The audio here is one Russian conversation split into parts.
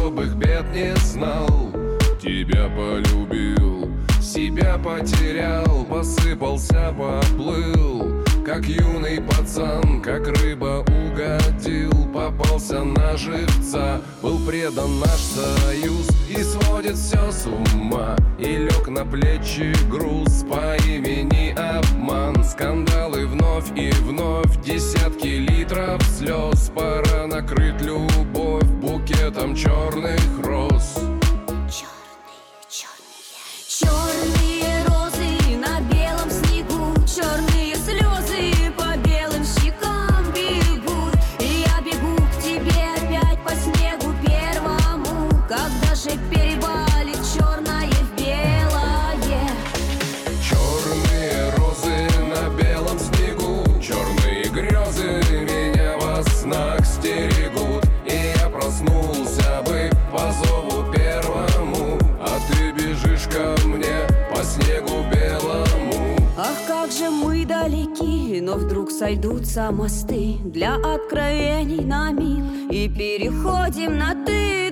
особых бед не знал. Тебя полюбил, себя потерял, посыпался, поплыл, как юный пацан, как рыба угодил, попался на живца. Был предан наш союз и сводит все с ума, и лег на плечи груз по имени обман. Скандалы вновь и вновь, десятки литров слез. Пора накрыть любовь букетом черных роз. Черные розы на белом снегу, черные слезы по белым щекам бегут. И я бегу к тебе опять по снегу первому, когда же перевалит черное в белое. Черные розы на белом снегу, черные грезы меня во снах стерегут. И я проснулся бы по зову первому, а ты бежишь ко мне по снегу белому. Ах, как же мы далеки, но вдруг сойдутся мосты для откровений на миг, и переходим на ты,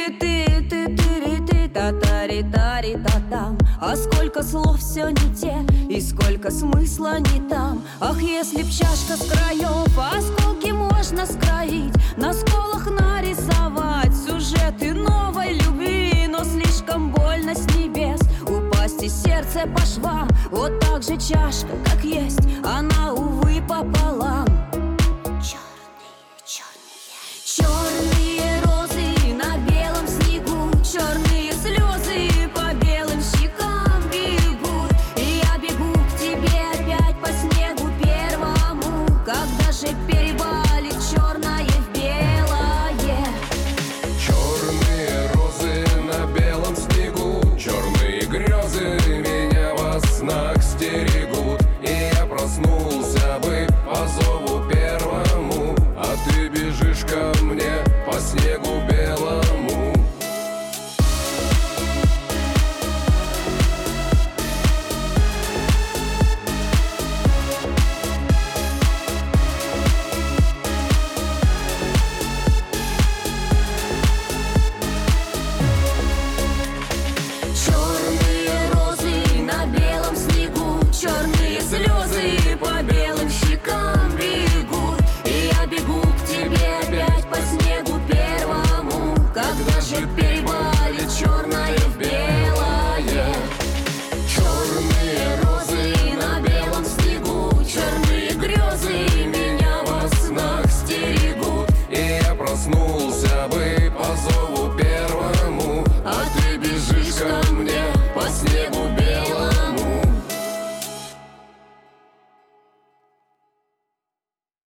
та-тари-тари-та-там. А сколько слов все не те, и сколько смысла не там. Ах, если б чашка с краев осколки можно скроить, на сколах нарисовать сюжеты новой любви. Но слишком больно с небес упасть и сердце по швам. Вот так же чашка, как есть, она, увы, пополам. Черные розы на белом снегу, черные слезы по белым щекам бегут. И я бегу к тебе опять по снегу первому, когда же перевалит черное в белое. Черные розы на белом снегу, черные грезы меня во снах стерегут. И я проснулся бы по зову первому, а ты бежишь ко мне по снегу белому. Черные розы на белом снегу, черные слезы по белым щекам бегут. И я бегу к тебе опять по снегу первому, когда же перевалит черное в белое. Черные розы На белом снегу, черные грезы меня во снах стерегут. И я проснулся бы